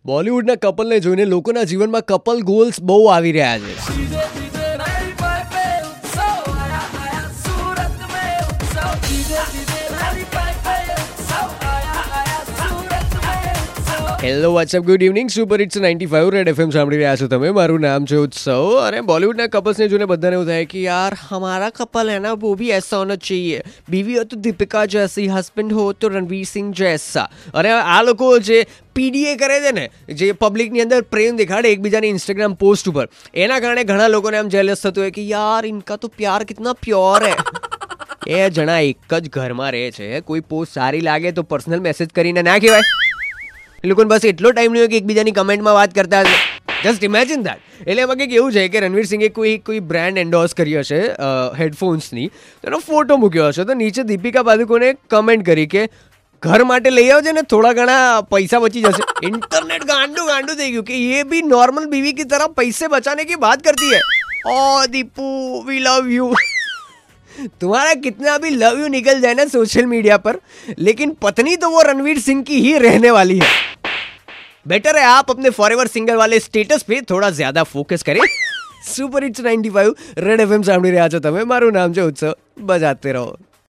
બોલિવૂડના કપલને જોઈને લોકોના જીવનમાં કપલ ગોલ્સ બહુ આવી રહ્યા છે. Hello what's up good evening super it's 95 red FM સાંભળી રહ્યા છો તમે. મારું નામ છે ઉત્સવ અને બોલિવૂડના કપલ્સને જોઈને બધાને એવું થાય કે યાર હમારા કપલ है ना वो भी ऐसा होना चाहिए. बीवी हो तो दीपिका जैसी, हस्बैंड हो तो रणवीर सिंह जैसा. અને આ લોકો જે પીડીએ કરે છે ને, જે પબ્લિકની અંદર પ્રેમ દેખાડે એકબીજાની ઇન્સ્ટાગ્રામ પોસ્ટ ઉપર, એના કારણે ઘણા લોકોને આમ જેલસ થતું હોય કે યાર ઇનકા તો પ્યાર કિતના પ્યોર હે. એ જણા એક જ ઘરમાં રહે છે, કોઈ પોસ્ટ સારી લાગે તો પર્સનલ મેસેજ કરીને ના કહેવાય. એ લોકોને બસ એટલો ટાઈમ નહીં હોય કે એકબીજાની કમેન્ટમાં વાત કરતા હશે. Just imagine that. એટલે એમાં કંઈક એવું છે કે રણવીર સિંહે કોઈ બ્રાન્ડ એન્ડોર્સ કરી હશે હેડફોન્સની, તો એનો ફોટો મૂક્યો હશે, તો નીચે દીપિકા પાદુકોણે કમેન્ટ કરી કે ઘર માટે લઈ આવજે ને, થોડા ઘણા પૈસા બચી જશે. इंटरनेट गांडू થઈ ગયું કે ये भी नॉर्मल बीवी की तरह पैसे बचाने की बात करती है. ओ दीपू वी लव यू. तुम्हारा कितना भी लव यू निकल जाए ना सोशल मीडिया पर, लेकिन पत्नी तो वो रणवीर सिंह की ही रहने वाली है. बेटर है आप अपने फॉरएवर सिंगल वाले स्टेटस पे थोड़ा ज्यादा फोकस करें. सुपर हिट्स 95 रेड एफएम સાંભળી રહ્યા છો તમે. મારું નામ છે ઉત્સવ. બજાતે રહો.